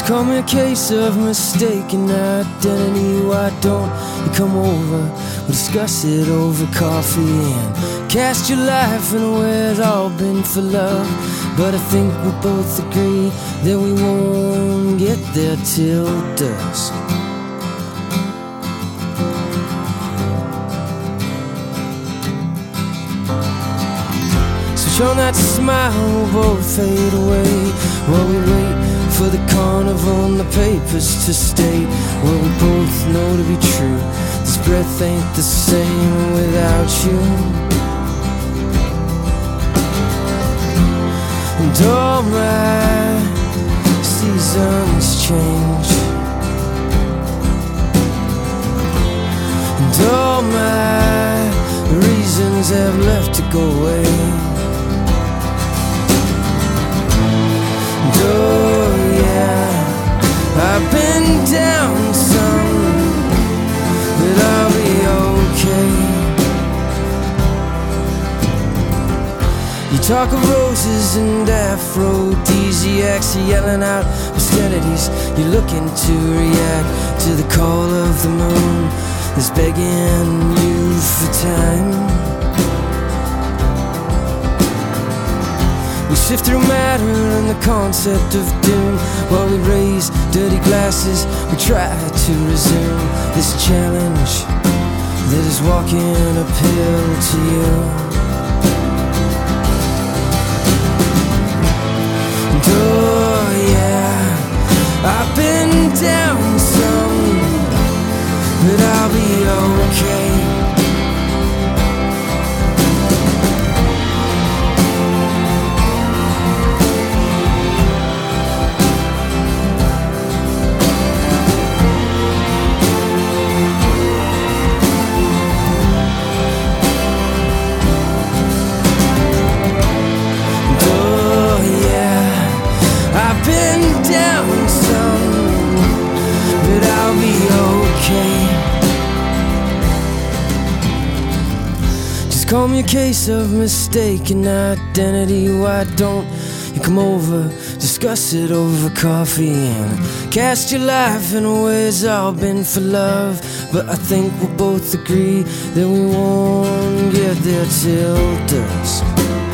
Call me a case of mistaken identity. Why don't you come over? We'll discuss it over coffee and cast your life in a way it's all been for love. But I think we both agree that we won't get there till dusk. Switch on that smile, we'll both fade away while we wait for the carnival and the papers to state what we both know to be true. This breath ain't the same without you. And all my seasons change, and all my reasons have left to go away. And oh yeah, I've been down some, but I'll be okay. You talk of roses and aphrodisiacs, you're yelling out obscenities. You're looking to react to the call of the moon that's begging you for time. We sift through matter and the concept of doom while we raise dirty glasses. We try to resume this challenge that is walking uphill to you. And oh yeah, I've been down some, but I'll be okay. Call me a case of mistaken identity. Why don't you come over, discuss it over coffee and cast your life in a way it's all been for love. But I think we'll both agree that we won't get there till dusk.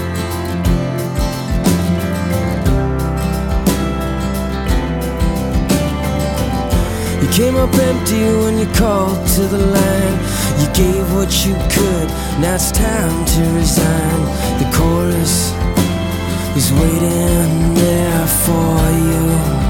You came up empty when you called to the line. You gave what you could, now it's time to resign. The chorus is waiting there for you.